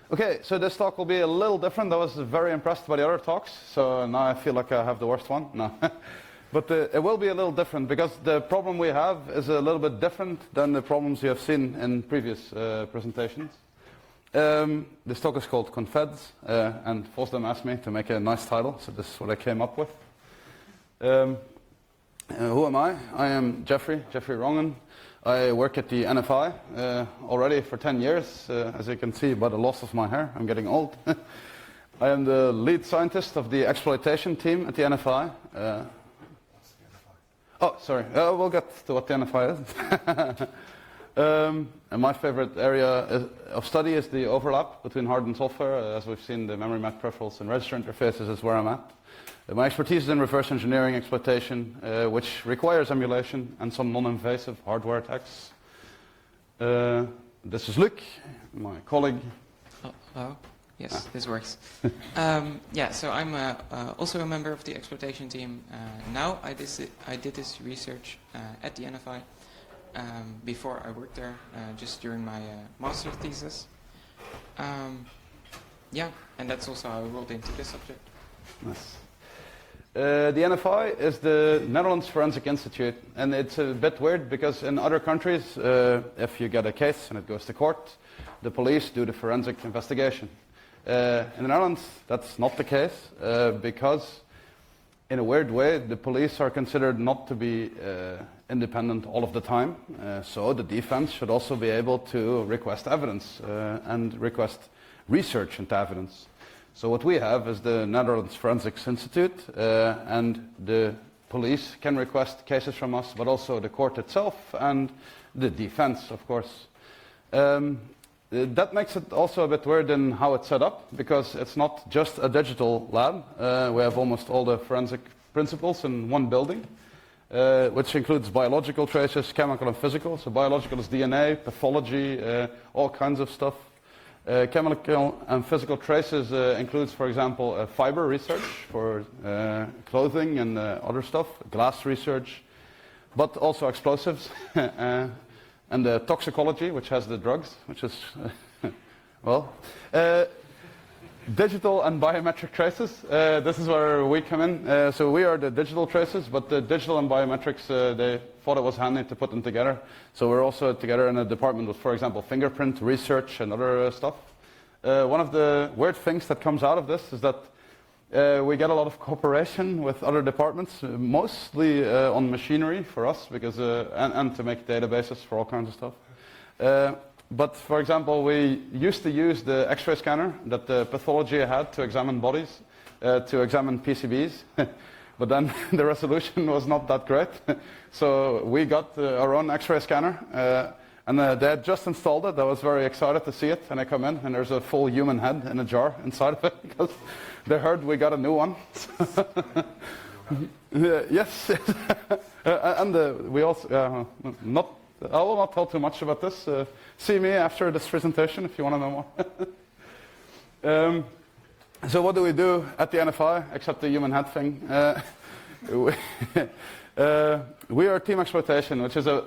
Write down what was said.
Okay, so this talk will be a little different. I was very impressed by the other talks, so now I feel like I have the worst one. No. But it will be a little different because the problem we have is a little bit different than the problems you have seen in previous presentations. This talk is called Confeds, and FOSDEM asked me to make a nice title, so this is what I came up with. Who am I? I am Jeffrey Rongen. I work at the NFI already for 10 years. As you can see by the loss of my hair, I'm getting old. I am the lead scientist of the exploitation team at the NFI. Oh, sorry. We'll get to what the NFI is. And my favorite area of study is the overlap between hard and software. As we've seen, the memory map peripherals and register interfaces is where I'm at. My expertise is in reverse engineering exploitation, which requires emulation and some non-invasive hardware attacks. This is Luc, my colleague. Oh, yes, this works. Yeah, so I'm also a member of the exploitation team. Now I did this research at the NFI. Before I worked there, just during my master's thesis. Yeah, and that's also how I rolled into this subject. Nice. The NFI is the Netherlands Forensic Institute, and it's a bit weird because in other countries, if you get a case and it goes to court, the police do the forensic investigation. In the Netherlands, that's not the case because, in a weird way, the police are considered not to be independent all of the time, so the defense should also be able to request evidence and request research into evidence. So what we have is the Netherlands Forensics Institute, and the police can request cases from us, but also the court itself and the defense, of course. That makes it also a bit weird in how it's set up, because it's not just a digital lab. We have almost all the forensic principles in one building, which includes biological traces, chemical and physical. So biological is DNA, pathology, all kinds of stuff. Chemical and physical traces includes, for example, fiber research for clothing and other stuff, glass research, but also explosives, and toxicology, which has the drugs, which is, well, digital and biometric traces. This is where we come in. So we are the digital traces, but the digital and biometrics, they thought it was handy to put them together. So we're also together in a department with, for example, fingerprint research and other stuff. One of the weird things that comes out of this is that we get a lot of cooperation with other departments, mostly on machinery for us, because and to make databases for all kinds of stuff. But for example, we used to use the X-ray scanner that the pathology had to examine bodies, to examine PCBs. But then the resolution was not that great. So we got our own X-ray scanner, and they had just installed it. I was very excited to see it, and I come in, and there's a full human head in a jar inside of it, because they heard we got a new one. Yes. And we also, I will not tell too much about this. See me after this presentation if you want to know more. So what do we do at the NFI, except the human head thing? We are team exploitation, which is a